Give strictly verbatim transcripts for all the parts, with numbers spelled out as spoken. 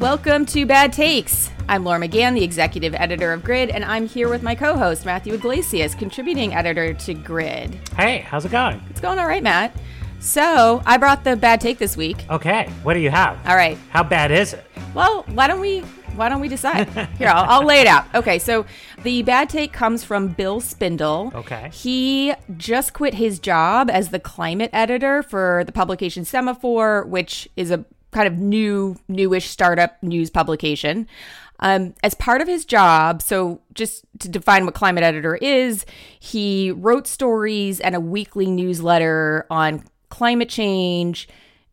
Welcome to Bad Takes. I'm Laura McGann, the executive editor of Grid, and I'm here with my co-host, Matthew Iglesias, contributing editor to Grid. Hey, how's it going? It's going all right, Matt. So, I brought the bad take this week. Okay, what do you have? All right. How bad is it? Well, why don't we why don't we decide? Here, I'll, I'll lay it out. Okay, so the bad take comes from Bill Spindle. Okay. He just quit his job as the climate editor for the publication Semafor, which is a kind of new, newish startup news publication. Um, as part of his job, so just to define what climate editor is, he wrote stories and a weekly newsletter on climate change,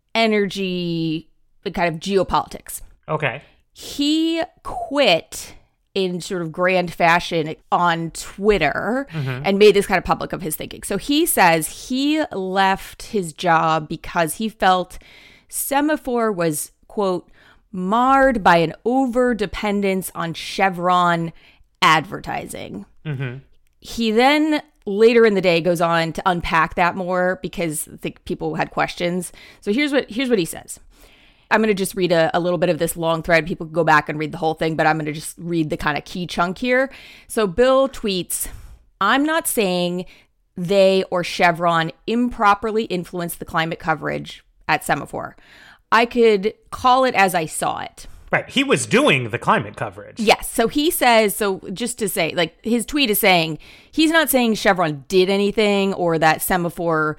energy, and kind of geopolitics. Okay. He quit in sort of grand fashion on Twitter mm-hmm. and made this kind of public of his thinking. So he says he left his job because he felt Semafor was, quote, marred by an over-dependence on Chevron advertising. Mm-hmm. He then, later in the day, goes on to unpack that more because I think people had questions. So here's what here's what he says. I'm going to just read a, a little bit of this long thread. People can go back and read the whole thing, but I'm going to just read the kind of key chunk here. So Bill tweets, I'm not saying they or Chevron improperly influenced the climate coverage at Semafor. I could call it as I saw it. Right. He was doing the climate coverage. Yes. So he says, so just to say, like his tweet is saying, he's not saying Chevron did anything or that Semafor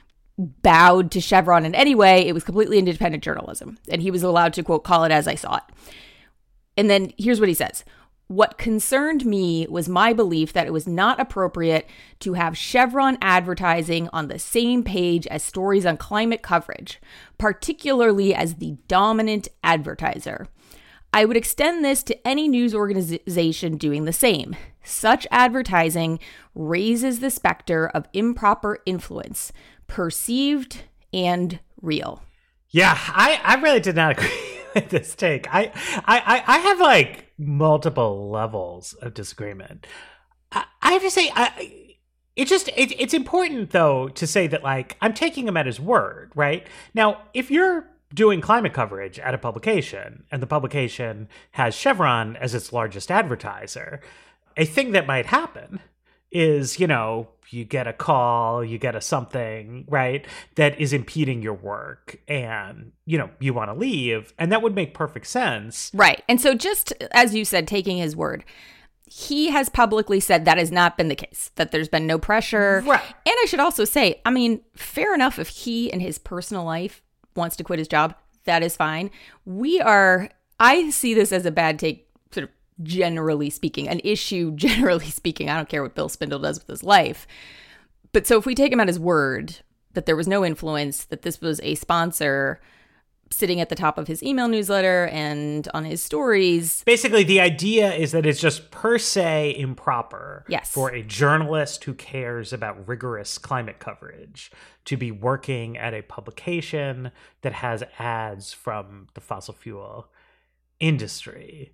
bowed to Chevron in any way. It was completely independent journalism. And he was allowed to, quote, call it as I saw it. And then here's what he says. What concerned me was my belief that it was not appropriate to have Chevron advertising on the same page as stories on climate coverage, particularly as the dominant advertiser. I would extend this to any news organization doing the same. Such advertising raises the specter of improper influence, perceived and real. Yeah, I, I really did not agree with this take. I, I, I have like multiple levels of disagreement. I, I have to say, I, it just it, it's important though to say that like I'm taking him at his word, right? Now, if you're doing climate coverage at a publication and the publication has Chevron as its largest advertiser, a thing that might happen is, you know, you get a call, you get a something, right, that is impeding your work and, you know, you want to leave. And that would make perfect sense. Right. And so just as you said, taking his word, he has publicly said that has not been the case, that there's been no pressure. Right. And I should also say, I mean, fair enough if he in his personal life wants to quit his job, that is fine. We are, I see this as a bad take, sort of generally speaking, an issue, generally speaking. I don't care what Bill Spindle does with his life. But so if we take him at his word that there was no influence, that this was a sponsor sitting at the top of his email newsletter and on his stories. Basically, the idea is that it's just per se improper yes. for a journalist who cares about rigorous climate coverage to be working at a publication that has ads from the fossil fuel industry.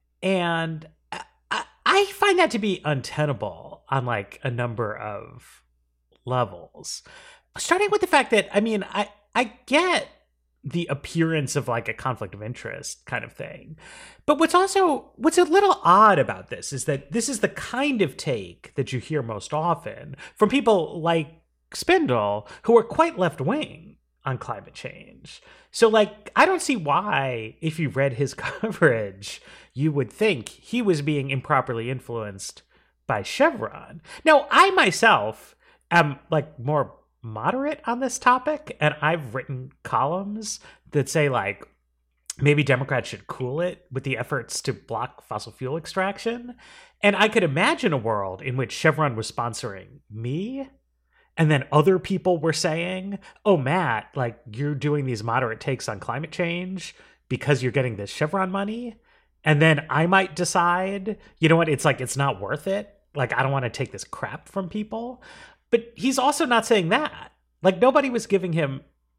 And I, I find that to be untenable on like a number of levels. Starting with the fact that, I mean, I, I get the appearance of like a conflict of interest kind of thing. But what's also, what's a little odd about this is that this is the kind of take that you hear most often from people like Spindle, who are quite left-wing on climate change. So like, I don't see why, if you read his coverage, you would think he was being improperly influenced by Chevron. Now, I myself am like more moderate on this topic, and I've written columns that say like maybe Democrats should cool it with the efforts to block fossil fuel extraction. And I could imagine a world in which Chevron was sponsoring me, and then other people were saying, oh, Matt, like you're doing these moderate takes on climate change because you're getting this Chevron money. And then I might decide, you know what, it's like, it's not worth it. Like, I don't want to take this crap from people. But he's also not saying that. Like, nobody was giving him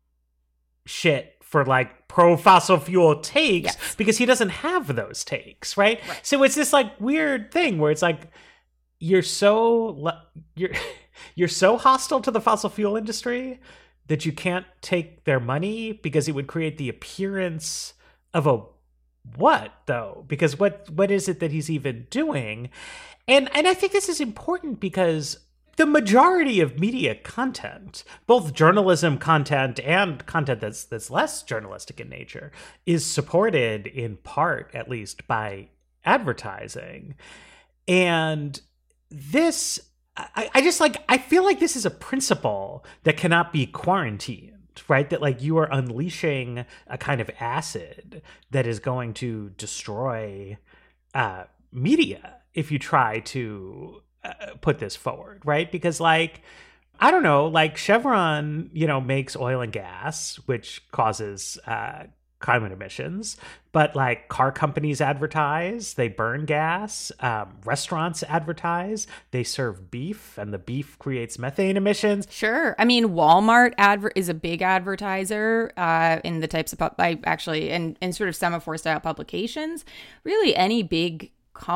shit for like pro fossil fuel takes yes. because he doesn't have those takes, right? right? So it's this like weird thing where it's like you're so you're you're so hostile to the fossil fuel industry that you can't take their money because it would create the appearance of a what though? Because what what is it that he's even doing? And and I think this is important because the majority of media content, both journalism content and content that's that's less journalistic in nature, is supported in part, at least, by advertising. And this, I, I just like, I feel like this is a principle that cannot be quarantined. Right? That like you are unleashing a kind of acid that is going to destroy uh, media if you try to uh, put this forward. Right? Because like, I don't know, like Chevron, you know, makes oil and gas, which causes uh, climate emissions. But like car companies advertise, they burn gas. Um, restaurants advertise, they serve beef, and the beef creates methane emissions. Sure. I mean, Walmart adver- is a big advertiser uh, in the types of, pub- I actually, in, in sort of semaphore style publications. Really, any big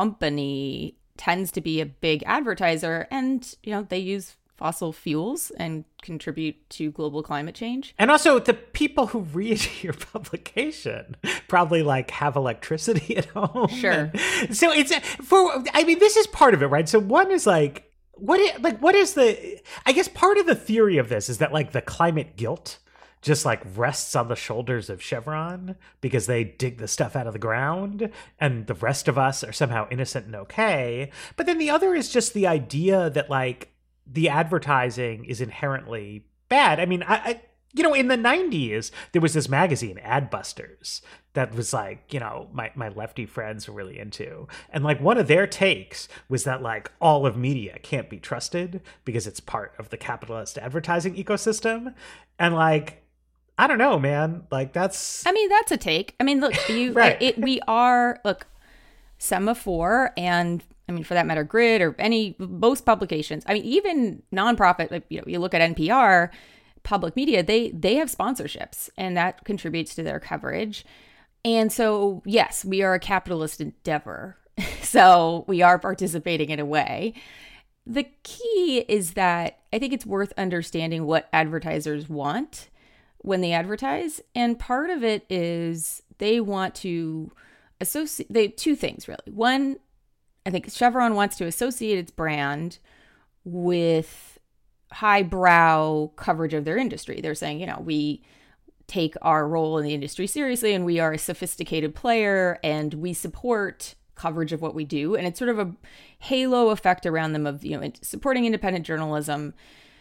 company tends to be a big advertiser, and, you know, they use fossil fuels and contribute to global climate change. And also the people who read your publication probably like have electricity at home. Sure. And so it's for, I mean, this is part of it, right? So one is like, what is, like, what is the, I guess part of the theory of this is that like the climate guilt just like rests on the shoulders of Chevron because they dig the stuff out of the ground and the rest of us are somehow innocent and okay. But then the other is just the idea that like, the advertising is inherently bad. I mean, I, I, you know, in the nineties, there was this magazine, Adbusters, that was like, you know, my, my lefty friends were really into. And like one of their takes was that like all of media can't be trusted because it's part of the capitalist advertising ecosystem. And like, I don't know, man, like that's... I mean, that's a take. I mean, look, you, right. it, we are, look, Semaphore and... I mean, for that matter, Grid or any, most publications, I mean, even nonprofit, like, you know, you look at N P R, public media, they they have sponsorships and that contributes to their coverage. And so, yes, we are a capitalist endeavor. So we are participating in a way. The key is that I think it's worth understanding what advertisers want when they advertise. And part of it is they want to associate, they two things really. One, I think Chevron wants to associate its brand with highbrow coverage of their industry. They're saying, you know, we take our role in the industry seriously and we are a sophisticated player and we support coverage of what we do. And it's sort of a halo effect around them of, you know, supporting independent journalism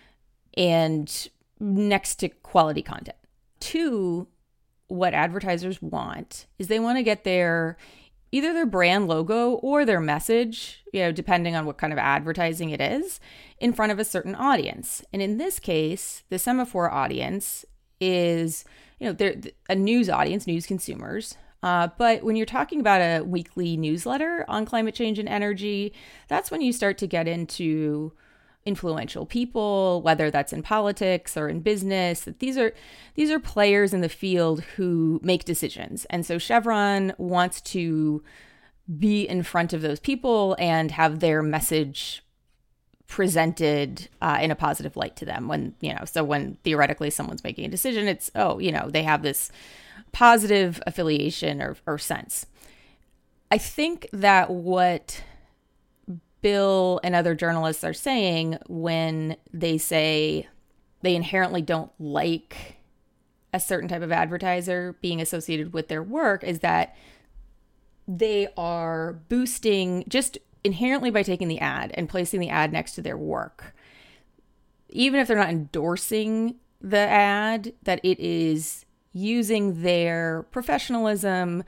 and next to quality content. Two, what advertisers want is they want to get their either their brand logo or their message, you know, depending on what kind of advertising it is, in front of a certain audience. And in this case, the Semaphore audience is, you know, they're a news audience, news consumers. Uh, but when you're talking about a weekly newsletter on climate change and energy, that's when you start to get into influential people, whether that's in politics or in business. These are these are players in the field who make decisions. And so Chevron wants to be in front of those people and have their message presented uh, in a positive light to them when, you know, so when theoretically someone's making a decision, it's, oh, you know, they have this positive affiliation or, or sense. I think that what Bill and other journalists are saying when they say they inherently don't like a certain type of advertiser being associated with their work is that they are boosting just inherently by taking the ad and placing the ad next to their work. Even if they're not endorsing the ad, that it is using their professionalism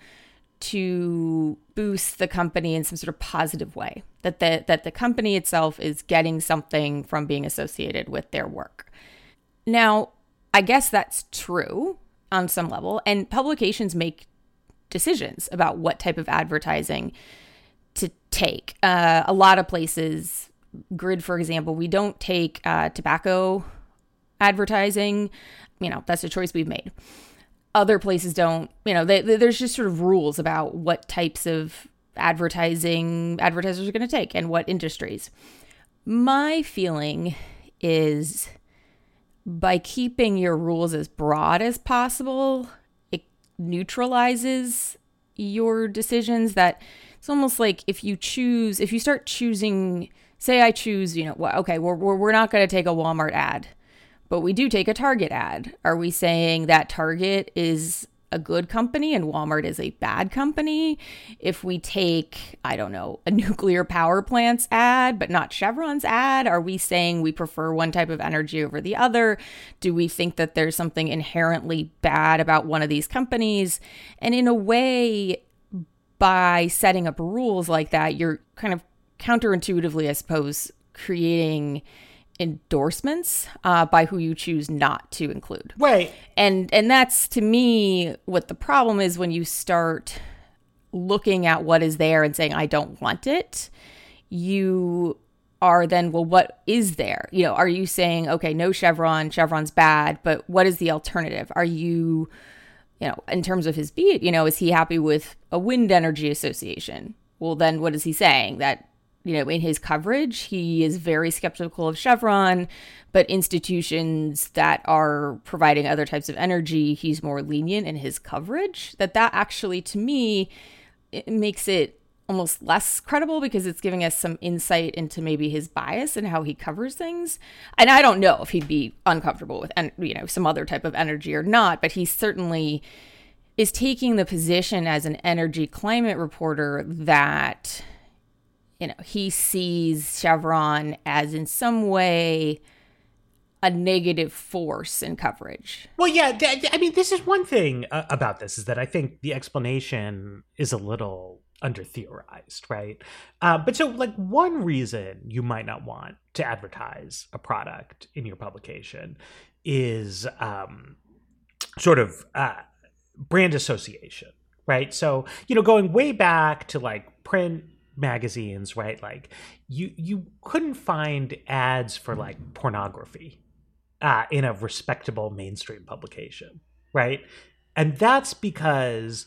to boost the company in some sort of positive way, that the that the company itself is getting something from being associated with their work. Now, I guess that's true on some level, and publications make decisions about what type of advertising to take. Uh, a lot of places, Grid, for example, we don't take uh, tobacco advertising. You know, that's a choice we've made. Other places don't, you know, they, they, there's just sort of rules about what types of advertising advertisers are going to take and what industries. My feeling is by keeping your rules as broad as possible, it neutralizes your decisions that it's almost like if you choose, if you start choosing, say I choose, you know, well, okay, we're, we're, we're not going to take a Walmart ad, but we do take a Target ad. Are we saying that Target is a good company and Walmart is a bad company? If we take, I don't know, a nuclear power plant's ad, but not Chevron's ad, are we saying we prefer one type of energy over the other? Do we think that there's something inherently bad about one of these companies? And in a way, by setting up rules like that, you're kind of counterintuitively, I suppose, creating endorsements uh, by who you choose not to include. Right. And and that's, to me, what the problem is when you start looking at what is there and saying, I don't want it. You are then, well, what is there? You know, are you saying, okay, no Chevron, Chevron's bad, but what is the alternative? Are you, you know, in terms of his beat, you know, is he happy with a wind energy association? Well, then what is he saying? That, you know, in his coverage, he is very skeptical of Chevron, but institutions that are providing other types of energy, he's more lenient in his coverage. That that actually, to me, it makes it almost less credible because it's giving us some insight into maybe his bias and how he covers things. And I don't know if he'd be uncomfortable with, you know, some other type of energy or not, but he certainly is taking the position as an energy climate reporter that, you know, he sees Chevron as in some way a negative force in coverage. Well, yeah, th- I mean, this is one thing uh, about this is that I think the explanation is a little under theorized, right? Uh, but so like one reason you might not want to advertise a product in your publication is um, sort of uh, brand association, right? So, you know, going way back to like print magazines, right? Like you you couldn't find ads for like pornography uh, in a respectable mainstream publication, right? And that's because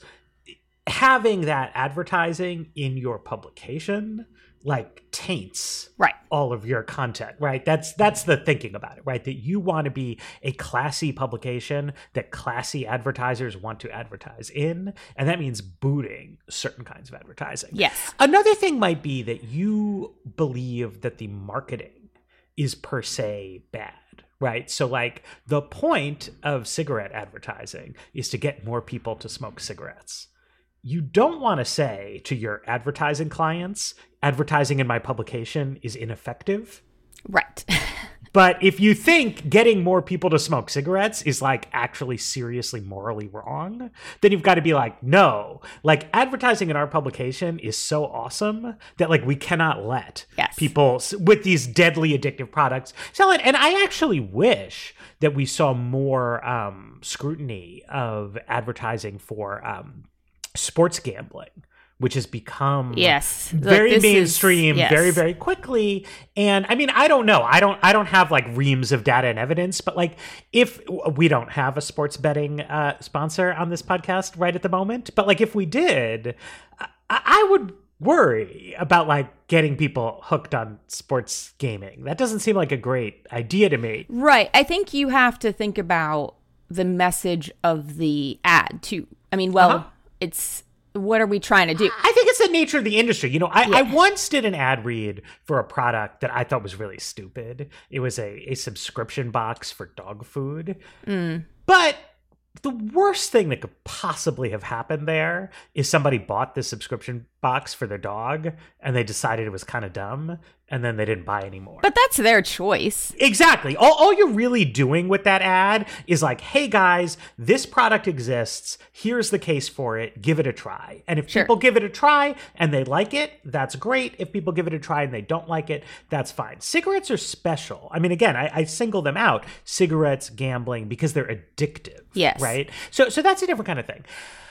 having that advertising in your publication like taints right. all of your content, right? That's that's the thinking about it, right? That you want to be a classy publication that classy advertisers want to advertise in, and that means booting certain kinds of advertising. Yes. Another thing might be that you believe that the marketing is per se bad, right? So like the point of cigarette advertising is to get more people to smoke cigarettes. You don't want to say to your advertising clients, advertising in my publication is ineffective. Right. But if you think getting more people to smoke cigarettes is like actually seriously morally wrong, then you've got to be like, no, like advertising in our publication is so awesome that like we cannot let yes. people with these deadly addictive products sell it. And I actually wish that we saw more um, scrutiny of advertising for um, sports gambling, which has become yes very like mainstream is, yes. very, very quickly. And I mean, I don't know. I don't I don't have like reams of data and evidence, but like if we don't have a sports betting uh, sponsor on this podcast right at the moment, but like if we did, I, I would worry about like getting people hooked on sports gaming. That doesn't seem like a great idea to me. Right. I think you have to think about the message of the ad too. I mean, well, uh-huh. it's what are we trying to do? I think it's the nature of the industry. You know, I, yeah. I once did an ad read for a product that I thought was really stupid. It was a, a subscription box for dog food. Mm. But the worst thing that could possibly have happened there is somebody bought this subscription box for their dog and they decided it was kind of dumb and then they didn't buy anymore. But that's their choice. Exactly. All, all you're really doing with that ad is like, hey guys, this product exists. Here's the case for it. Give it a try. And if sure. people give it a try and they like it, that's great. If people give it a try and they don't like it, that's fine. Cigarettes are special. I mean, again, I, I single them out. Cigarettes, gambling, because they're addictive. Yes. Right? So, so that's a different kind of thing.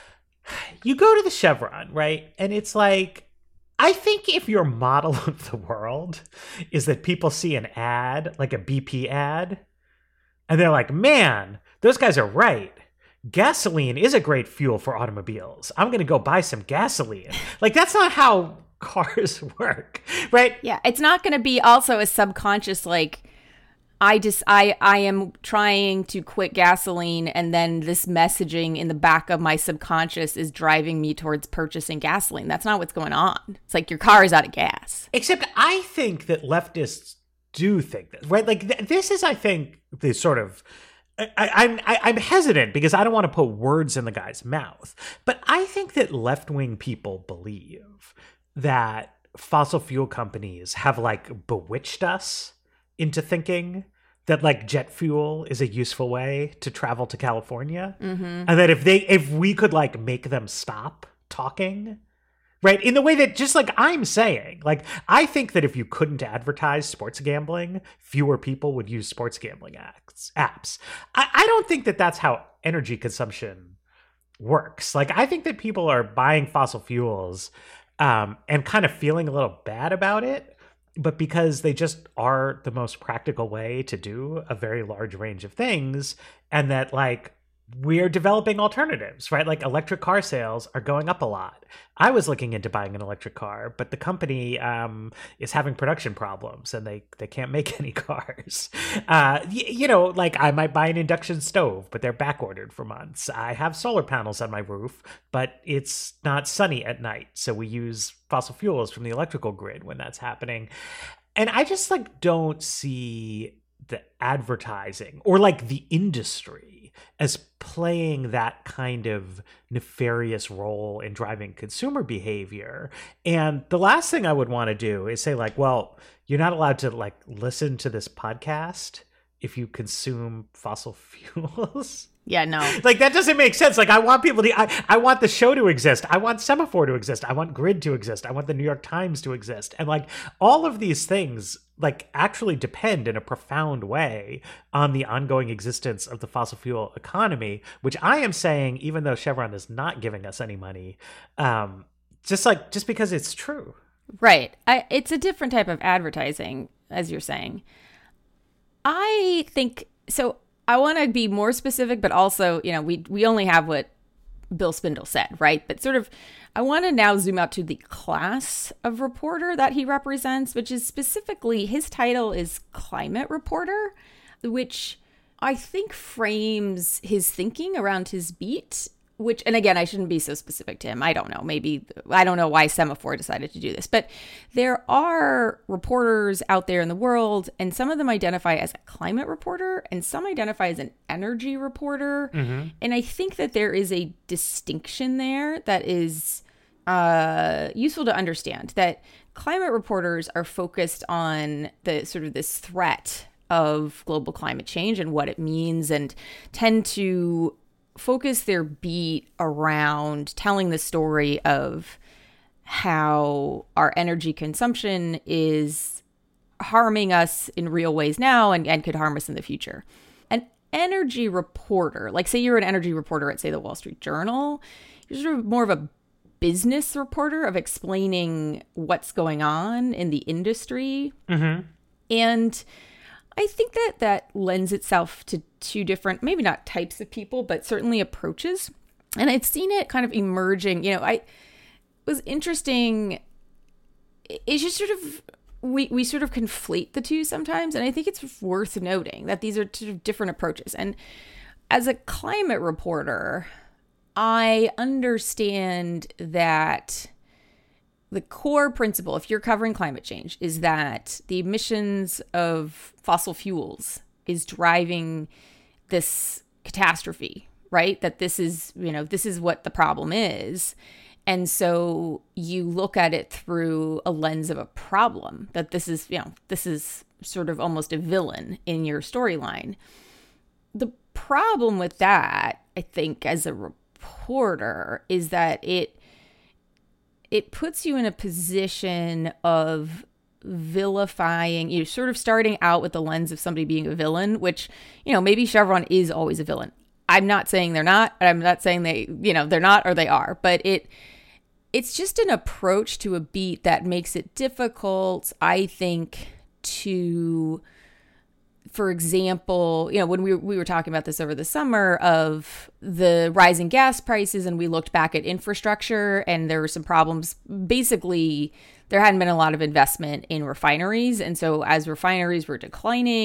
You go to the Chevron, right? And it's like, I think if your model of the world is that people see an ad, like a B P ad, and they're like, man, those guys are right. Gasoline is a great fuel for automobiles. I'm going to go buy some gasoline. Like, that's not how cars work, right? Yeah, it's not going to be also a subconscious, like, I just I I am trying to quit gasoline, and then this messaging in the back of my subconscious is driving me towards purchasing gasoline. That's not what's going on. It's like your car is out of gas. Except I think that leftists do think this, right? Like th- this is, I think, the sort of I, I'm I, I'm hesitant because I don't want to put words in the guy's mouth, but I think that left-wing people believe that fossil fuel companies have like bewitched us into thinking that like jet fuel is a useful way to travel to California. Mm-hmm. And that if they, if we could like make them stop talking, right? In the way that just like I'm saying, like, I think that if you couldn't advertise sports gambling, fewer people would use sports gambling acts, apps. I, I don't think that that's how energy consumption works. Like, I think that people are buying fossil fuels um, and kind of feeling a little bad about it, but because they just are the most practical way to do a very large range of things, and that like we're developing alternatives, right? Like electric car sales are going up a lot. I was looking into buying an electric car, but the company um, is having production problems and they, they can't make any cars. Uh, y- you know, like I might buy an induction stove, but they're back ordered for months. I have solar panels on my roof, but it's not sunny at night. So we use fossil fuels from the electrical grid when that's happening. And I just like don't see the advertising or like the industry as playing that kind of nefarious role in driving consumer behavior. And the last thing I would want to do is say like, well, you're not allowed to like listen to this podcast if you consume fossil fuels. Yeah, no. Like, that doesn't make sense. Like, I want people to, I, I want the show to exist. I want Semaphore to exist. I want Grid to exist. I want the New York Times to exist. And like, all of these things, like, actually depend in a profound way on the ongoing existence of the fossil fuel economy, which I am saying, even though Chevron is not giving us any money, um, just like, just because it's true. Right. I, it's a different type of advertising, as you're saying. I think, so I want to be more specific, but also, you know, we we only have what Bill Spindle said, right? But sort of, I want to now zoom out to the class of reporter that he represents, which is specifically, his title is climate reporter, which I think frames his thinking around his beat, which, and again, I shouldn't be so specific to him. I don't know. Maybe, I don't know why Semaphore decided to do this, but there are reporters out there in the world, and some of them identify as a climate reporter, and some identify as an energy reporter. Mm-hmm. And I think that there is a distinction there that is uh, useful to understand, that climate reporters are focused on the sort of this threat of global climate change and what it means, and tend to focus their beat around telling the story of how our energy consumption is harming us in real ways now and, and could harm us in the future. An energy reporter, like say you're an energy reporter at, say, the Wall Street Journal, you're sort of more of a business reporter of explaining what's going on in the industry. Mm-hmm. And I think that that lends itself to two different, maybe not types of people, but certainly approaches. And I'd seen it kind of emerging, you know, I it was interesting. It's just sort of, we, we sort of conflate the two sometimes. And I think it's worth noting that these are two different approaches. And as a climate reporter, I understand that the core principle, if you're covering climate change, is that the emissions of fossil fuels is driving this catastrophe, right? That this is, you know, this is what the problem is. And so you look at it through a lens of a problem, that this is, you know, this is sort of almost a villain in your storyline. The problem with that, I think, as a reporter, is that it it puts you in a position of vilifying, you know, sort of starting out with the lens of somebody being a villain, which, you know, maybe Chevron is always a villain. I'm not saying they're not. I'm not saying they, you know, they're not or they are, but it it's just an approach to a beat that makes it difficult, I think, to, for example, you know, when we we were talking about this over the summer of the rising gas prices, and we looked back at infrastructure, and there were some problems. Basically, there hadn't been a lot of investment in refineries. And so as refineries were declining,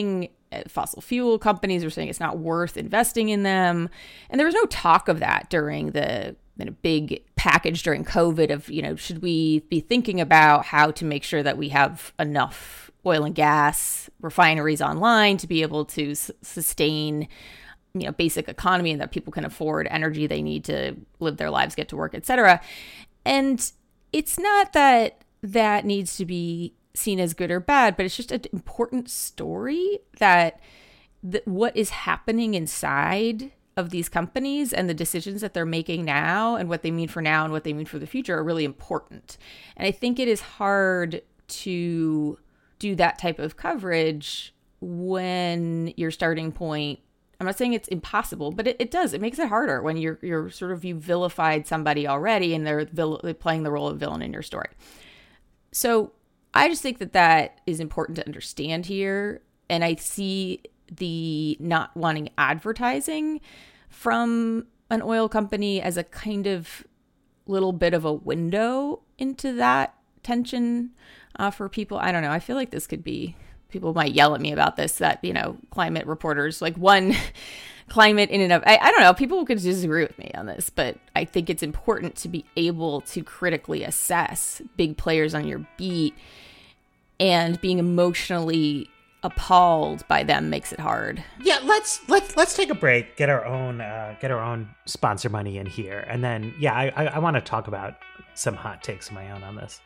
Uh, Fossil fuel companies are saying it's not worth investing in them. And there was no talk of that during the you know, big package during COVID of, you know, should we be thinking about how to make sure that we have enough oil and gas refineries online to be able to s- sustain, you know, basic economy and that people can afford energy they need to live their lives, get to work, et cetera. And it's not that that needs to be seen as good or bad, but it's just an important story that th- what is happening inside of these companies and the decisions that they're making now and what they mean for now and what they mean for the future are really important. And I think it is hard to do that type of coverage when your starting point, I'm not saying it's impossible, but it, it does. It makes it harder when you're you're sort of, you vilified somebody already and they're, vil- they're playing the role of villain in your story. So I just think that that is important to understand here. And I see the not wanting advertising from an oil company as a kind of little bit of a window into that tension uh, for people. I don't know. I feel like this could be, people might yell at me about this, that, you know, climate reporters, like one climate in and of, I, I don't know, people could disagree with me on this, but I think it's important to be able to critically assess big players on your beat, and being emotionally appalled by them makes it hard. Yeah, let's let's let's take a break, get our own uh, get our own sponsor money in here, and then yeah, I I, I want to talk about some hot takes of my own on this.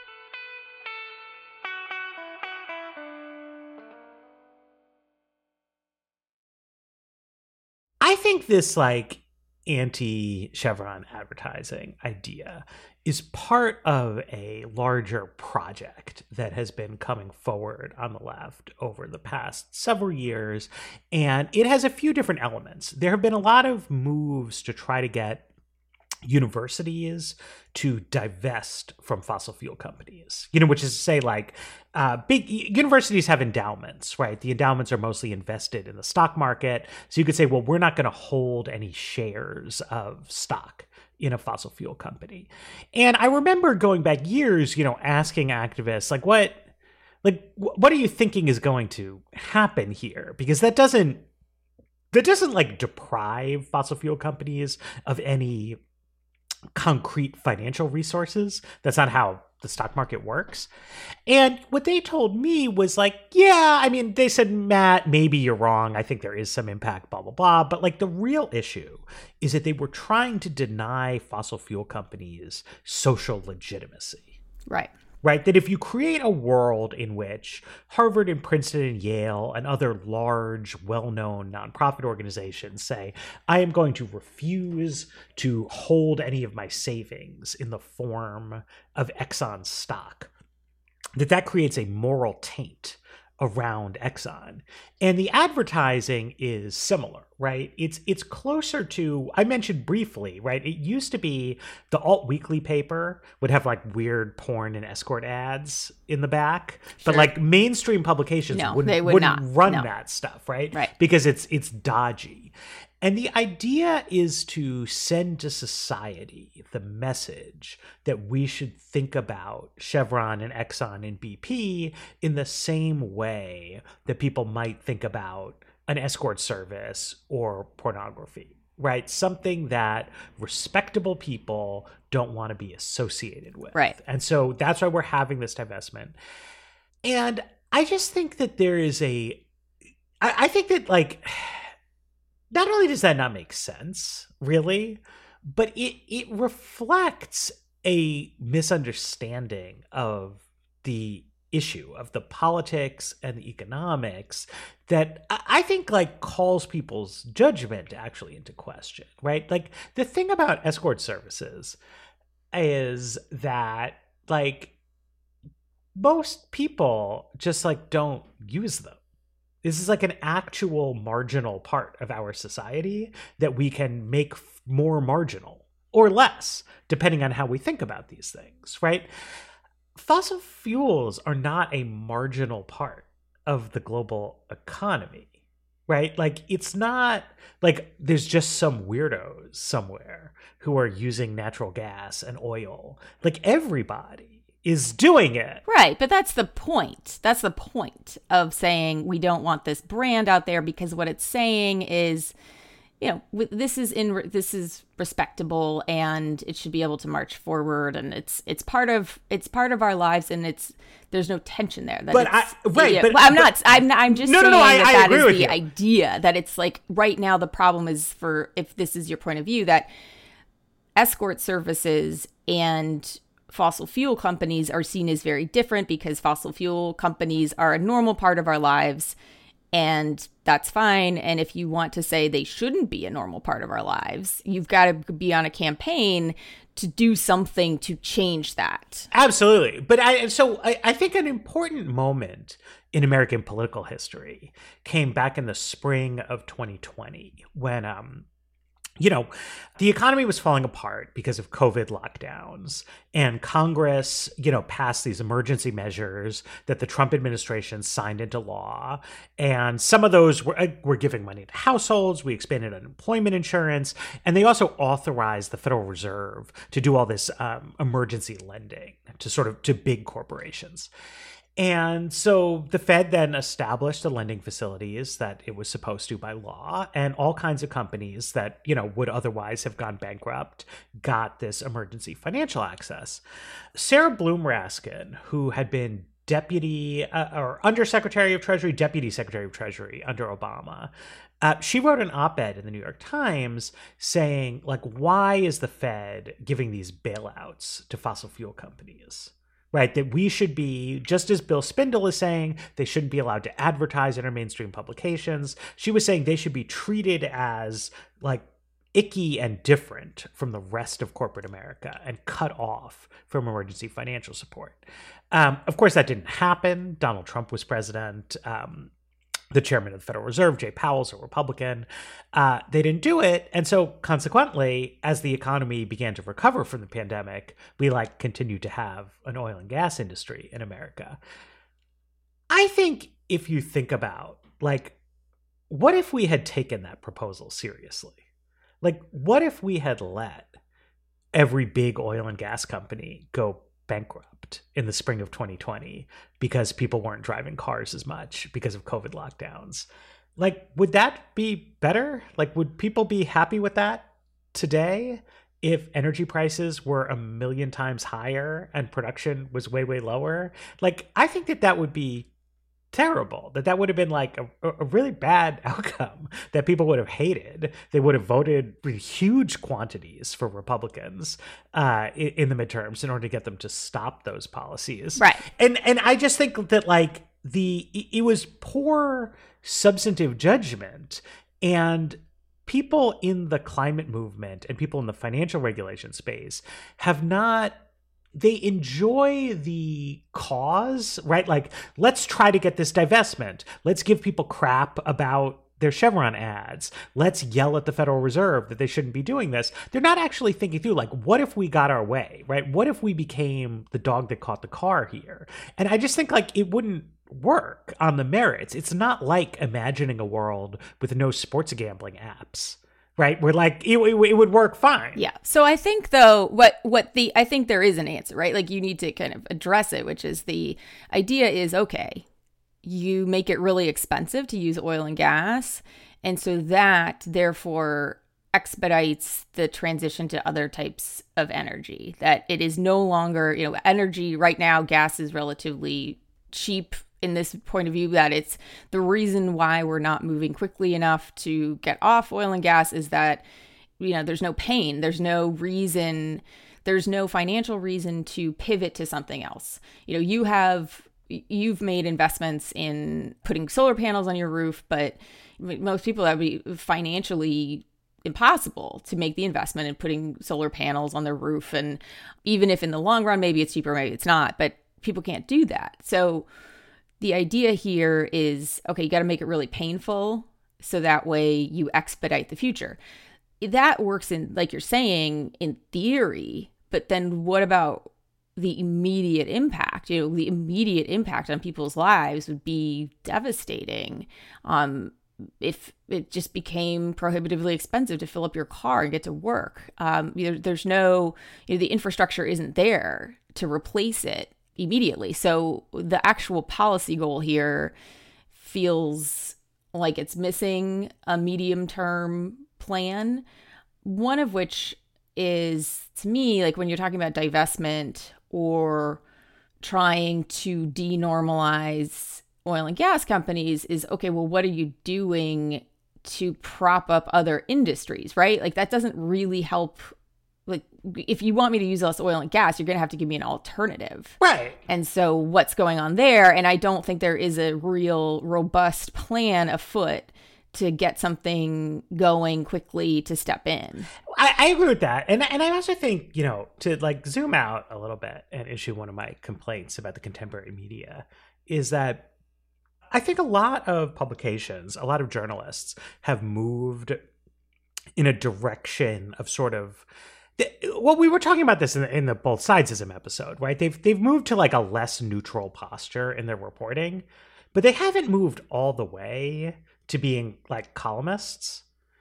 I think this like anti-Chevron advertising idea is part of a larger project that has been coming forward on the left over the past several years. And it has a few different elements. There have been a lot of moves to try to get universities to divest from fossil fuel companies, you know, which is to say, like, uh, big universities have endowments, right? The endowments are mostly invested in the stock market. So you could say, well, we're not going to hold any shares of stock in a fossil fuel company. And I remember going back years, you know, asking activists, like, what, like, what are you thinking is going to happen here? Because that doesn't, that doesn't like deprive fossil fuel companies of any concrete financial resources. That's not how the stock market works. And what they told me was like, yeah, I mean, they said, Matt, maybe you're wrong. I think there is some impact, blah, blah, blah. But like the real issue is that they were trying to deny fossil fuel companies social legitimacy. Right. Right? That if you create a world in which Harvard and Princeton and Yale and other large, well-known nonprofit organizations say, I am going to refuse to hold any of my savings in the form of Exxon stock, that that creates a moral taint around Exxon. And the advertising is similar, right? It's it's closer to, I mentioned briefly, right? It used to be the alt weekly paper would have like weird porn and escort ads in the back, sure. But like mainstream publications no, wouldn't, they would wouldn't not. run no. that stuff, right? Right. Because it's it's dodgy. And the idea is to send to society the message that we should think about Chevron and Exxon and B P in the same way that people might think about an escort service or pornography, right? Something that respectable people don't want to be associated with. Right. And so that's why we're having this divestment. And I just think that there is a, I, I think that like, not only does that not make sense, really, but it, it reflects a misunderstanding of the issue, of the politics and the economics that I think like calls people's judgment actually into question, right? Like the thing about escort services is that like most people just like don't use them. This is like an actual marginal part of our society that we can make more marginal or less, depending on how we think about these things, right? Fossil fuels are not a marginal part of the global economy, right? Like it's not like there's just some weirdos somewhere who are using natural gas and oil. Like everybody is doing it. Right, but that's the point. That's the point of saying we don't want this brand out there, because what it's saying is, you know, this is in this is respectable and it should be able to march forward, and it's it's part of it's part of our lives, and it's there's no tension there. That but I, right, yeah, but well, I'm but, not. I'm I'm just no, saying no, no, I, that I that agree is with the you. idea. That it's like right now the problem is, for if this is your point of view, that escort services and fossil fuel companies are seen as very different, because fossil fuel companies are a normal part of our lives, and that's fine. And if you want to say they shouldn't be a normal part of our lives, you've got to be on a campaign to do something to change that. Absolutely. But I so I, I think an important moment in American political history came back in the spring of twenty twenty, when um you know, the economy was falling apart because of COVID lockdowns, and Congress, you know, passed these emergency measures that the Trump administration signed into law. And some of those were, were giving money to households. We expanded unemployment insurance. And they also authorized the Federal Reserve to do all this um, emergency lending to sort of to big corporations. And so the Fed then established the lending facilities that it was supposed to by law, and all kinds of companies that, you know, would otherwise have gone bankrupt got this emergency financial access. Sarah Bloom Raskin, who had been deputy uh, or undersecretary of Treasury, deputy secretary of Treasury under Obama, uh, she wrote an op-ed in the New York Times saying, like, why is the Fed giving these bailouts to fossil fuel companies? Right, that we should be, just as Bill Spindle is saying, they shouldn't be allowed to advertise in our mainstream publications. She was saying they should be treated as like icky and different from the rest of corporate America and cut off from emergency financial support. Um, of course, that didn't happen. Donald Trump was president. Um, the chairman of the Federal Reserve, Jay Powell's a Republican. Uh, they didn't do it. And so consequently, as the economy began to recover from the pandemic, we like continued to have an oil and gas industry in America. I think if you think about, like, what if we had taken that proposal seriously? Like, what if we had let every big oil and gas company go bankrupt in the spring of twenty twenty because people weren't driving cars as much because of COVID lockdowns? Like, would that be better? Like, would people be happy with that today if energy prices were a million times higher and production was way, way lower? Like, I think that that would be terrible, that that would have been like a, a really bad outcome that people would have hated. They would have voted huge quantities for Republicans uh, in, in the midterms in order to get them to stop those policies. Right. And and I just think that like the it was poor substantive judgment, and people in the climate movement and people in the financial regulation space have not they enjoy the cause, right? Like, let's try to get this divestment. Let's give people crap about their Chevron ads. Let's yell at the Federal Reserve that they shouldn't be doing this. They're not actually thinking through, like, what if we got our way, right? What if we became the dog that caught the car here? And I just think, like, it wouldn't work on the merits. It's not like imagining a world with no sports gambling apps. Right, we're like it, it, it would work fine. Yeah. So I think though, what what the I think there is an answer, right? Like you need to kind of address it, which is the idea is okay, you make it really expensive to use oil and gas, and so that therefore expedites the transition to other types of energy. That it is no longer, you know, energy right now. Gas is relatively cheap. In this point of view, that it's the reason why we're not moving quickly enough to get off oil and gas is that, you know, there's no pain, there's no reason, there's no financial reason to pivot to something else. You know, you have, you've made investments in putting solar panels on your roof, but most people, that would be financially impossible to make the investment in putting solar panels on their roof. And even if in the long run, maybe it's cheaper, maybe it's not, but people can't do that. So the idea here is, okay, you got to make it really painful so that way you expedite the future. That works in, like you're saying, in theory, but then what about the immediate impact? You know, the immediate impact on people's lives would be devastating. Um, if it just became prohibitively expensive to fill up your car and get to work. Um, you know, there's no, you know, the infrastructure isn't there to replace it immediately. So the actual policy goal here feels like it's missing a medium-term plan, one of which is, to me, like when you're talking about divestment or trying to denormalize oil and gas companies, is, okay, well, what are you doing to prop up other industries, right? Like that doesn't really help. Like if you want me to use less oil and gas, you're going to have to give me an alternative. Right. And so what's going on there? And I don't think there is a real robust plan afoot to get something going quickly to step in. I, I agree with that. And, and I also think, you know, to like zoom out a little bit and issue one of my complaints about the contemporary media is that I think a lot of publications, a lot of journalists have moved in a direction of sort of, well, we were talking about this in the, in the both sidesism episode, right? They've they've moved to like a less neutral posture in their reporting, but they haven't moved all the way to being like columnists.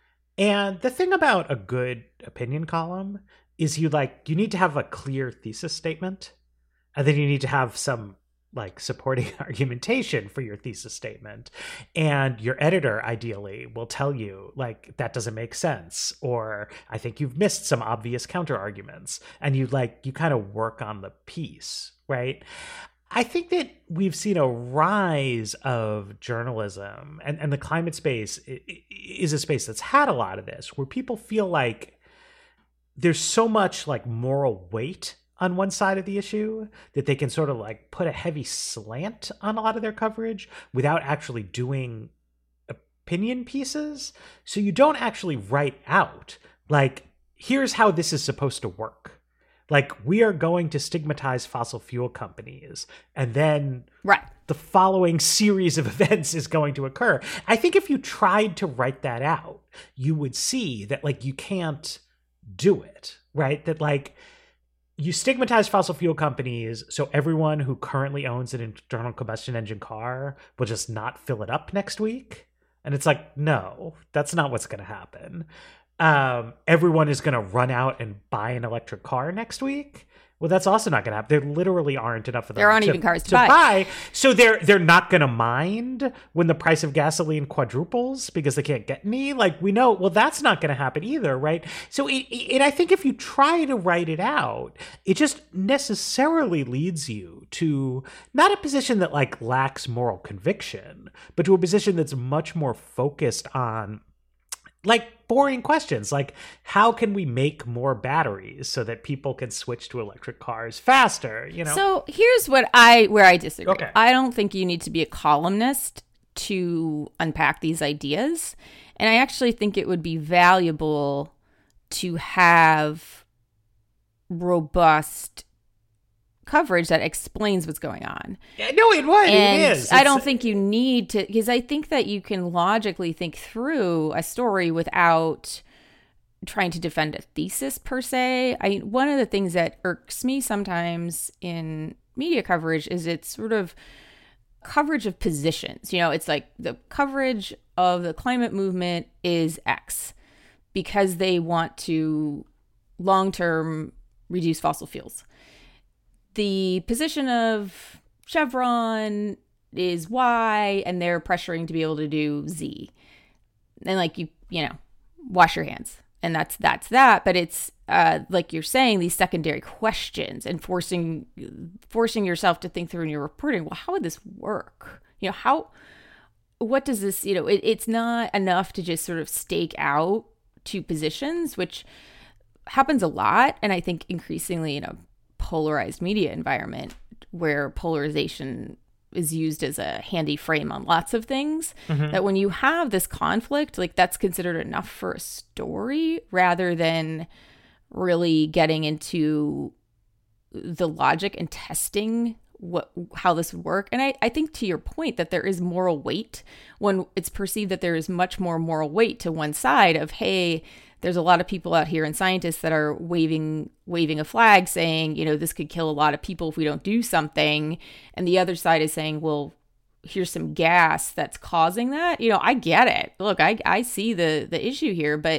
And the thing about a good opinion column is you like you need to have a clear thesis statement, and then you need to have some like supporting argumentation for your thesis statement. And your editor ideally will tell you like, that doesn't make sense. Or I think you've missed some obvious counter arguments, and you like, you kind of work on the piece, right? I think that we've seen a rise of journalism, and, and the climate space is a space that's had a lot of this, where people feel like there's so much like moral weight on one side of the issue that they can sort of like put a heavy slant on a lot of their coverage without actually doing opinion pieces. So you don't actually write out like, here's how this is supposed to work. Like, we are going to stigmatize fossil fuel companies, and then right. the following series of events is going to occur. I think if you tried to write that out, you would see that like you can't do it, right? That like, you stigmatize fossil fuel companies, so everyone who currently owns an internal combustion engine car will just not fill it up next week. And it's like, no, that's not what's going to happen. Um, everyone is going to run out and buy an electric car next week. Well, that's also not going to happen. There literally aren't enough of them. There aren't to, even cars to, to buy. buy. So they're they're not going to mind when the price of gasoline quadruples because they can't get any. Like, we know, well, that's not going to happen either, right? So it, it, I think if you try to write it out, it just necessarily leads you to not a position that like lacks moral conviction, but to a position that's much more focused on like boring questions, like how can we make more batteries so that people can switch to electric cars faster, you know? So here's what I where I disagree. Okay. I don't think you need to be a columnist to unpack these ideas. And I actually think it would be valuable to have robust coverage that explains what's going on. Yeah, no, it was. And it is. I don't It's, think you need to, because I think that you can logically think through a story without trying to defend a thesis per se. I one of the things that irks me sometimes in media coverage is it's sort of coverage of positions. You know, it's like the coverage of the climate movement is X because they want to long-term reduce fossil fuels. The position of Chevron is Y, and they're pressuring to be able to do Z. And like you, you know, wash your hands, and that's that's that. But it's uh, like you're saying, these secondary questions and forcing forcing yourself to think through in your reporting. Well, how would this work? You know, how? What does this? You know, it, it's not enough to just sort of stake out two positions, which happens a lot, and I think increasingly in a polarized media environment where polarization is used as a handy frame on lots of things, mm-hmm. that when you have this conflict, like that's considered enough for a story rather than really getting into the logic and testing what how this would work. And I, I think to your point that there is moral weight when it's perceived that there is much more moral weight to one side of, hey, there's a lot of people out here and scientists that are waving waving a flag saying, you know, this could kill a lot of people if we don't do something. And the other side is saying, well, here's some gas that's causing that. You know, I get it. Look, I I see the the issue here, but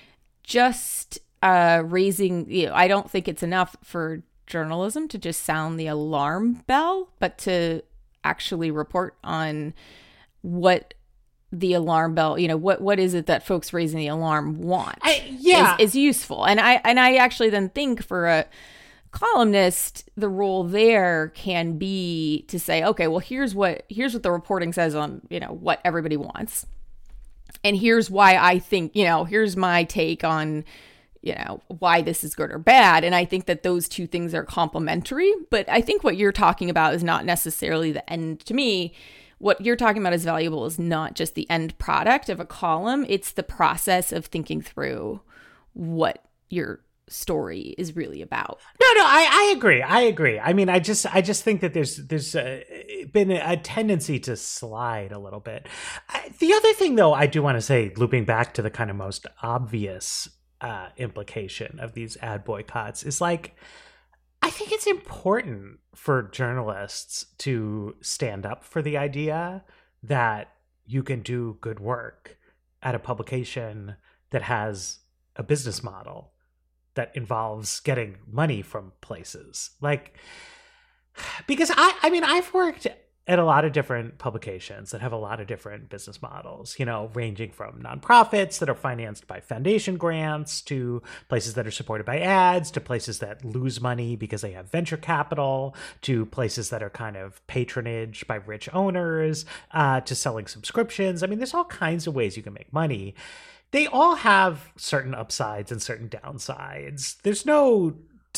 just uh, raising, you know, I don't think it's enough for journalism to just sound the alarm bell, but to actually report on what the alarm bell, you know, what what is it that folks raising the alarm want I, yeah. is, is useful. And I and I actually then think for a columnist, the role there can be to say, okay, well, here's what here's what the reporting says on, you know, what everybody wants. And here's why I think, you know, here's my take on, you know, why this is good or bad. And I think that those two things are complementary. But I think what you're talking about is not necessarily the end. To me, what you're talking about is valuable is not just the end product of a column. It's the process of thinking through what your story is really about. No, no, I, I agree. I agree. I mean, I just, I just think that there's, there's uh, been a tendency to slide a little bit. I, the other thing, though, I do want to say, looping back to the kind of most obvious uh, implication of these ad boycotts, is like, I think it's important for journalists to stand up for the idea that you can do good work at a publication that has a business model that involves getting money from places. Like, because I, I mean, I've worked at a lot of different publications that have a lot of different business models, you know, ranging from nonprofits that are financed by foundation grants to places that are supported by ads to places that lose money because they have venture capital to places that are kind of patronage by rich owners uh, to selling subscriptions. I mean, there's all kinds of ways you can make money. They all have certain upsides and certain downsides. There's no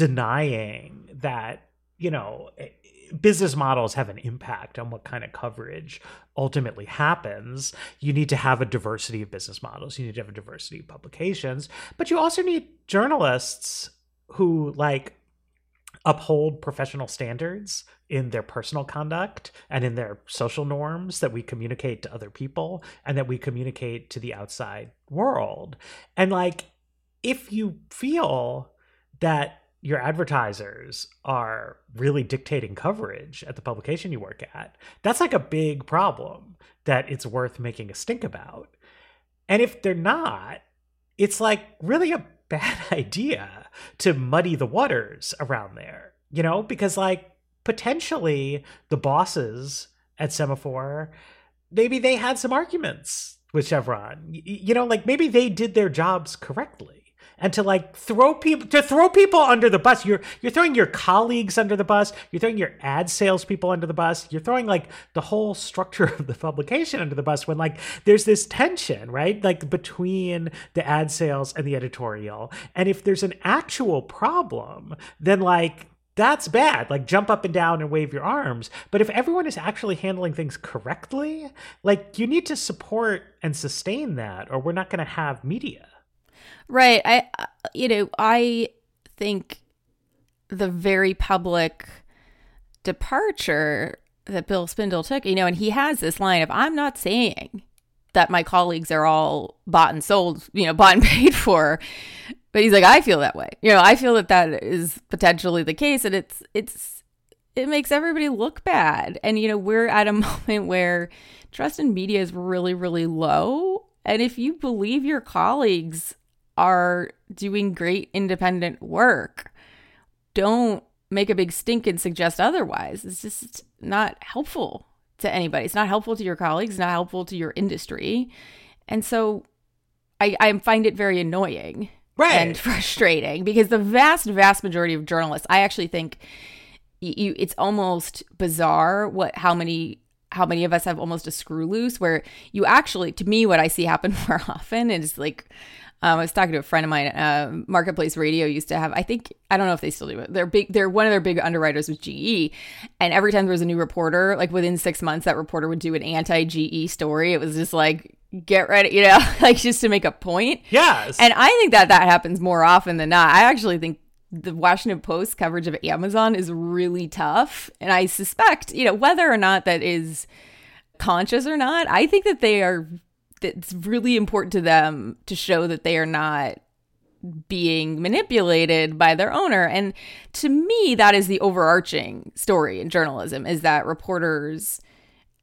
denying that, you know, business models have an impact on what kind of coverage ultimately happens. You need to have a diversity of business models. You need to have a diversity of publications, but you also need journalists who like uphold professional standards in their personal conduct and in their social norms that we communicate to other people and that we communicate to the outside world. And like, if you feel that your advertisers are really dictating coverage at the publication you work at, that's like a big problem that it's worth making a stink about. And if they're not, it's like really a bad idea to muddy the waters around there, you know, because like potentially the bosses at Semaphore, maybe they had some arguments with Chevron, you know, like maybe they did their jobs correctly. And to like throw people to throw people under the bus, you're you're throwing your colleagues under the bus. You're throwing your ad sales people under the bus. You're throwing like the whole structure of the publication under the bus when like there's this tension, right? Like between the ad sales and the editorial. And if there's an actual problem, then like that's bad. Like jump up and down and wave your arms. But if everyone is actually handling things correctly, like you need to support and sustain that, or we're not going to have media. Right. I, you know, I think the very public departure that Bill Spindle took, you know, and he has this line of, I'm not saying that my colleagues are all bought and sold, you know, bought and paid for, but he's like, I feel that way. You know, I feel that that is potentially the case. And it's, it's, it makes everybody look bad. And, you know, we're at a moment where trust in media is really, really low. And if you believe your colleagues are doing great independent work, don't make a big stink and suggest otherwise. It's just not helpful to anybody. It's not helpful to your colleagues, not helpful to your industry. And so I, I find it very annoying right. and frustrating because the vast, vast majority of journalists, I actually think you, it's almost bizarre what how many how many of us have almost a screw loose where you actually, to me, what I see happen more often is like, Um, I was talking to a friend of mine. Uh, Marketplace Radio used to have, I think, I don't know if they still do it. They're big. They're one of their big underwriters was G E, and every time there was a new reporter, like within six months, that reporter would do an anti-G E story. It was just like, get ready, you know, like just to make a point. Yes. And I think that that happens more often than not. I actually think the Washington Post coverage of Amazon is really tough, and I suspect, you know, whether or not that is conscious or not, I think that they are. It's really important to them to show that they are not being manipulated by their owner. And to me, that is the overarching story in journalism, is that reporters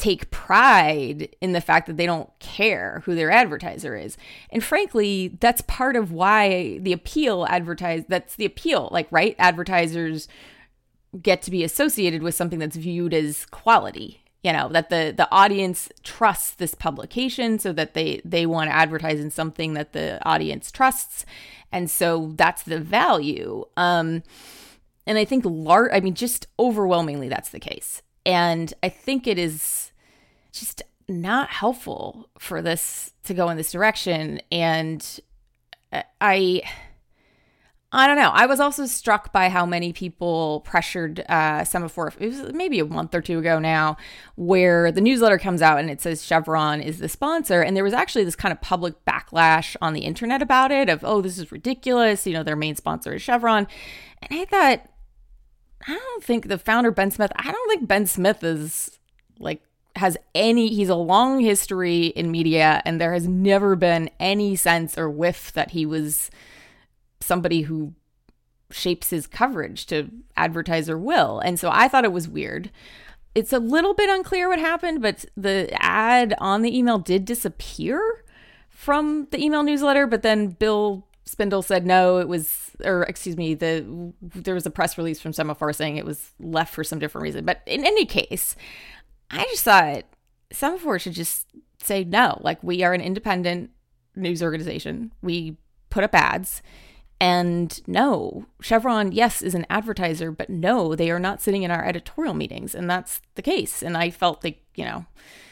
take pride in the fact that they don't care who their advertiser is. And frankly, that's part of why the appeal advertise that's the appeal, like, right? Advertisers get to be associated with something that's viewed as quality, you know, that the the audience trusts this publication, so that they they want to advertise in something that the audience trusts. And so that's the value. Um, and I think, lar- I mean, just overwhelmingly, that's the case. And I think it is just not helpful for this to go in this direction. And I, I don't know. I was also struck by how many people pressured uh, Semaphore. It was maybe a month or two ago now, where the newsletter comes out and it says Chevron is the sponsor. And there was actually this kind of public backlash on the internet about it of, oh, this is ridiculous. You know, their main sponsor is Chevron. And I thought, I don't think the founder, Ben Smith, I don't think Ben Smith is like, has any, he's a long history in media, and there has never been any sense or whiff that he was somebody who shapes his coverage to advertiser will. And so I thought it was weird. It's a little bit unclear what happened, but the ad on the email did disappear from the email newsletter, but then Bill Spindle said no, it was, or excuse me, the there was a press release from Semaphore saying it was left for some different reason. But in any case, I just thought Semaphore should just say no. Like, we are an independent news organization. We put up ads. And no, Chevron, yes, is an advertiser, but no, they are not sitting in our editorial meetings. And that's the case. And I felt like, you know,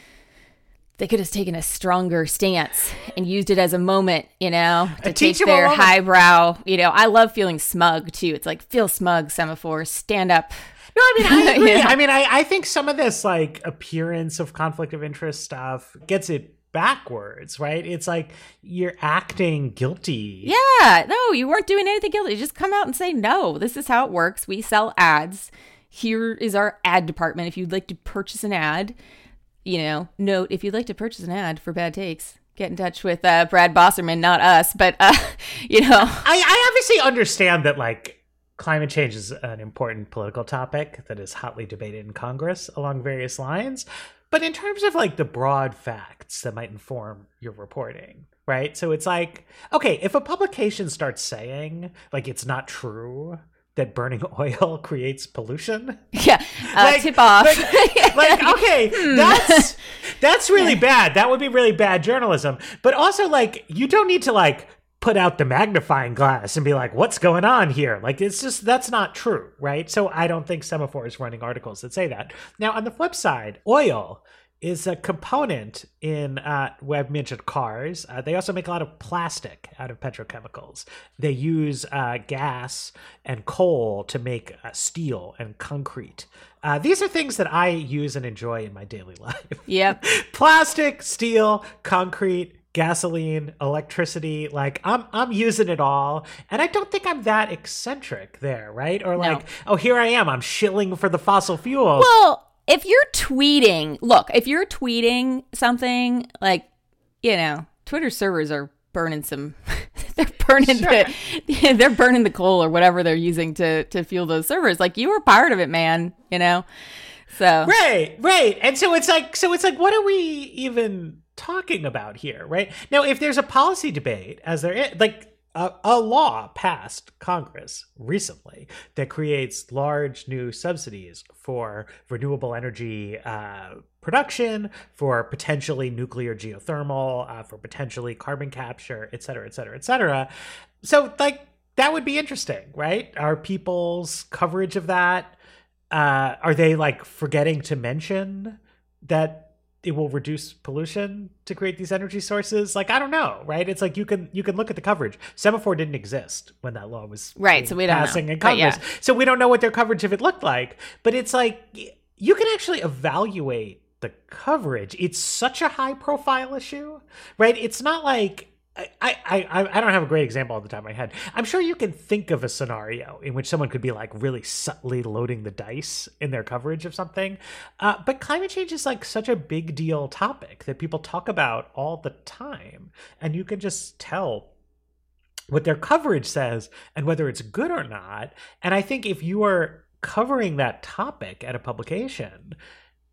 they could have taken a stronger stance and used it as a moment, you know, to take their highbrow, you know. I love feeling smug too. It's like, feel smug, Semaphore, stand up. No, I mean, I agree. Yeah. I mean, I, I think some of this like appearance of conflict of interest stuff gets it backwards, right? It's like you're acting guilty. Yeah, no, you weren't doing anything guilty. Just come out and say, no, this is how it works. We sell ads. Here is our ad department. If you'd like to purchase an ad, you know, note, if you'd like to purchase an ad for Bad Takes, get in touch with uh, Brad Bosserman, not us. But, uh, you know. I, I obviously understand that, like, climate change is an important political topic that is hotly debated in Congress along various lines. But in terms of, like, the broad facts that might inform your reporting, right? So it's like, okay, if a publication starts saying, like, it's not true that burning oil creates pollution. Yeah, uh, like, tip off. Like, like okay, hmm. that's that's really bad. That would be really bad journalism. But also, like, you don't need to, like, put out the magnifying glass and be like, what's going on here? Like, it's just, that's not true, right? So I don't think Semaphore is running articles that say that. Now, on the flip side, oil is a component in, uh, I've mentioned cars. Uh, they also make a lot of plastic out of petrochemicals. They use uh, gas and coal to make uh, steel and concrete. Uh, these are things that I use and enjoy in my daily life. Yep. Plastic, steel, concrete, gasoline, electricity, like I'm I'm using it all. And I don't think I'm that eccentric there, right? Or like, no. oh, here I am, I'm shilling for the fossil fuels. Well, if you're tweeting, look, if you're tweeting something, like, you know, Twitter servers are burning some, they're burning sure. the, they're burning the coal or whatever they're using to to fuel those servers. Like, you were part of it, man, you know? So. Right, right. And so it's like, so it's like, what are we even talking about here, right? Now, if there's a policy debate, as there is, like, a, a law passed Congress recently that creates large new subsidies for renewable energy uh, production, for potentially nuclear geothermal, uh, for potentially carbon capture, et cetera, et cetera, et cetera. So, like, that would be interesting, right? Are people's coverage of that, uh, are they, like, forgetting to mention that it will reduce pollution to create these energy sources? Like, I don't know, right? It's like you can you can look at the coverage. Semaphore didn't exist when that law was right, so we don't passing know. in Congress. Yeah. So we don't know what their coverage of it looked like. But it's like, you can actually evaluate the coverage. It's such a high profile issue, right? It's not like, I, I, I don't have a great example off the top of my head. I'm sure you can think of a scenario in which someone could be like really subtly loading the dice in their coverage of something. Uh, but climate change is like such a big deal topic that people talk about all the time. And you can just tell what their coverage says and whether it's good or not. And I think if you are covering that topic at a publication,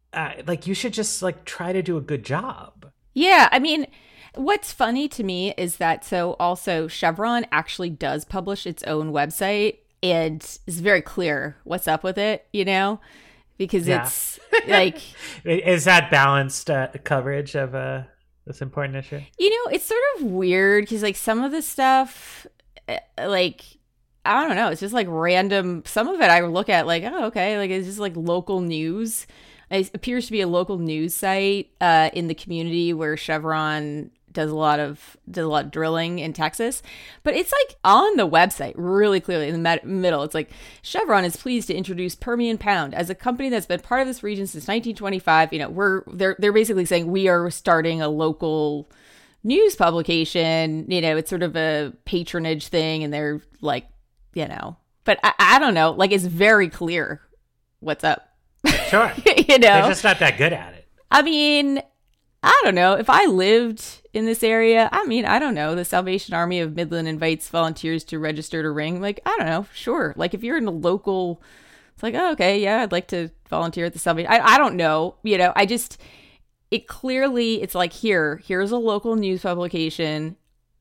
uh, like you should just like try to do a good job. Yeah, I mean, what's funny to me is that so also Chevron actually does publish its own website and is very clear what's up with it, you know, because yeah. it's like, is that balanced uh, coverage of uh, this important issue? You know, it's sort of weird because like some of the stuff, like, I don't know, it's just like random. Some of it I look at like, oh, okay, like it's just like local news. It appears to be a local news site uh, in the community where Chevron does a lot of does a lot of drilling in Texas, but it's like on the website really clearly in the med- middle. It's like Chevron is pleased to introduce Permian Pound as a company that's been part of this region since nineteen twenty-five. You know, we're they're they're basically saying we are starting a local news publication. You know, it's sort of a patronage thing, and they're like, you know, but I, I don't know. Like, it's very clear what's up. Sure, you know, they're just not that good at it. I mean, I don't know. If I lived in this area, I mean, I don't know. The Salvation Army of Midland invites volunteers to register to ring. Like, I don't know. Sure. Like, if you're in a local, it's like, oh, okay, yeah, I'd like to volunteer at the Salvation. I, I don't know. You know, I just, it clearly, it's like, here, here's a local news publication.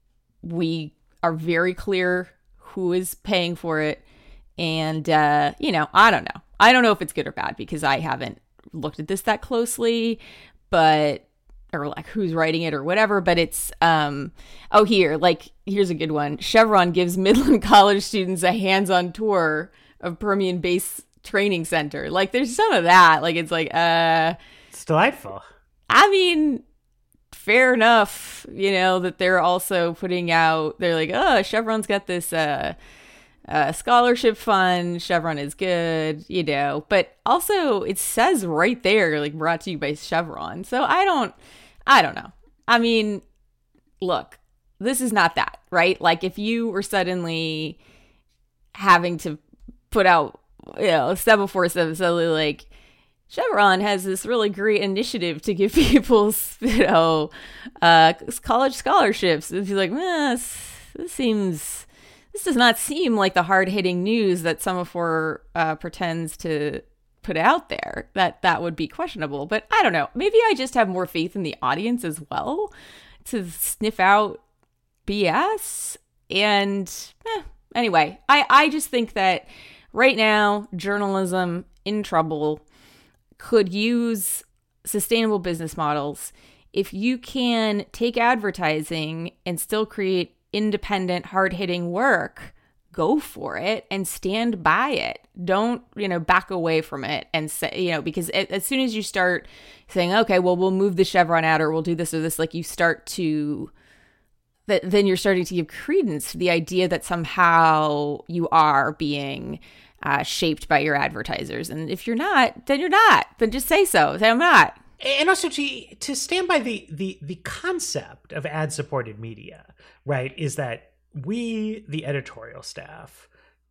We are very clear who is paying for it. And, uh, you know, I don't know. I don't know if it's good or bad because I haven't looked at this that closely, but, or like who's writing it or whatever, but it's, um, oh, here, like, here's a good one. Chevron gives Midland College students a hands-on tour of Permian Base Training Center. Like, there's some of that. Like, it's like, uh. It's delightful. I mean, fair enough, you know, that they're also putting out, they're like, oh, Chevron's got this, uh, Uh, scholarship fund, Chevron is good, you know, but also it says right there, like, brought to you by Chevron. So I don't, I don't know. I mean, look, this is not that, right? Like, if you were suddenly having to put out, you know, seven four seven, suddenly like, Chevron has this really great initiative to give people, you know, uh, college scholarships. If you're like, eh, this, this seems... This does not seem like the hard-hitting news that Semaphore uh, pretends to put out there. That that would be questionable. But I don't know. Maybe I just have more faith in the audience as well to sniff out B S. And eh, anyway, I, I just think that right now, journalism in trouble could use sustainable business models. If you can take advertising and still create independent, hard-hitting work, go for it and stand by it. Don't, you know, back away from it and say, you know, because it, as soon as you start saying, okay, well, we'll move the Chevron out or we'll do this or this, like, you start to, that then you're starting to give credence to the idea that somehow you are being uh, shaped by your advertisers. And if you're not, then you're not. Then just say so. Say I'm not. And also to to stand by the the the concept of ad-supported media, right, is that we, the editorial staff,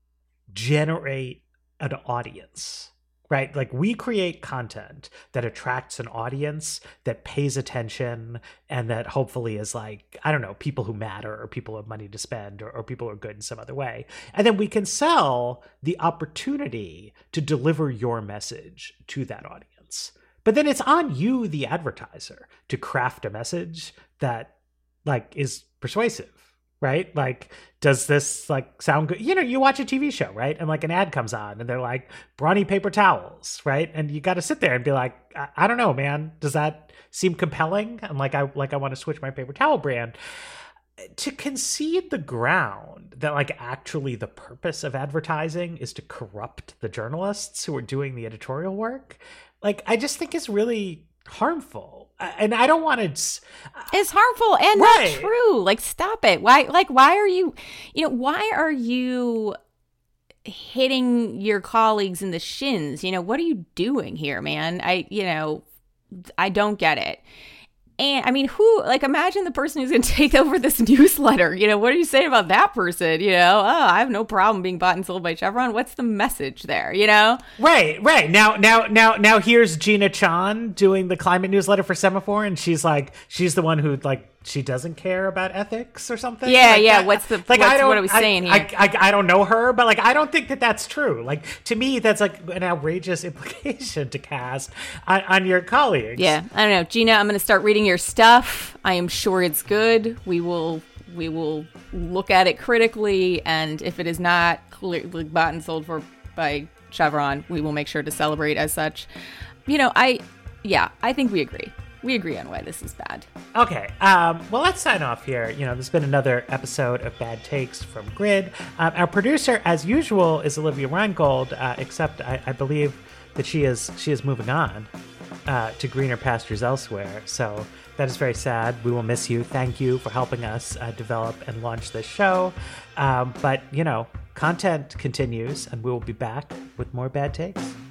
generate an audience, right? Like, we create content that attracts an audience, that pays attention, and that hopefully is like, I don't know, people who matter or people who have money to spend or, or people who are good in some other way. And then we can sell the opportunity to deliver your message to that audience. But then it's on you, the advertiser, to craft a message that, like, is persuasive, right? Like, does this, like, sound good? You know, you watch a T V show, right? And, like, an ad comes on and they're like, Brawny paper towels, right? And you got to sit there and be like, I-, I don't know, man. Does that seem compelling? And, like, I like I want to switch my paper towel brand. To concede the ground that, like, actually the purpose of advertising is to corrupt the journalists who are doing the editorial work, like, I just think is really harmful. And I don't want to. It's harmful and right. not true. Like, stop it. Why? Like, why are you, you know, why are you hitting your colleagues in the shins? You know, what are you doing here, man? I, you know, I don't get it. And I mean, who, like, imagine the person who's going to take over this newsletter. You know, what are you saying about that person? You know, oh, I have no problem being bought and sold by Chevron. What's the message there? You know? Right, right. Now, now, now, now here's Gina Chan doing the climate newsletter for Semaphore. And she's like, she's the one who, like, she doesn't care about ethics or something. Yeah, like yeah. that. What's the like? what's, I don't. what are we I, saying here? I, I, I don't know her, but like I don't think that that's true. Like to me, that's like an outrageous implication to cast on, on your colleagues. Yeah, I don't know, Gina. I'm going to start reading your stuff. I am sure it's good. We will we will look at it critically, and if it is not clearly bought and sold for by Chevron, we will make sure to celebrate as such. You know, I yeah, I think we agree. We agree on why this is bad. Okay, um, well, let's sign off here. You know, there's been another episode of Bad Takes from Grid. Um, our producer, as usual, is Olivia Reingold, uh, except I, I believe that she is she is moving on uh, to greener pastures elsewhere. So that is very sad. We will miss you. Thank you for helping us uh, develop and launch this show. Um, but, you know, content continues, and we will be back with more Bad Takes.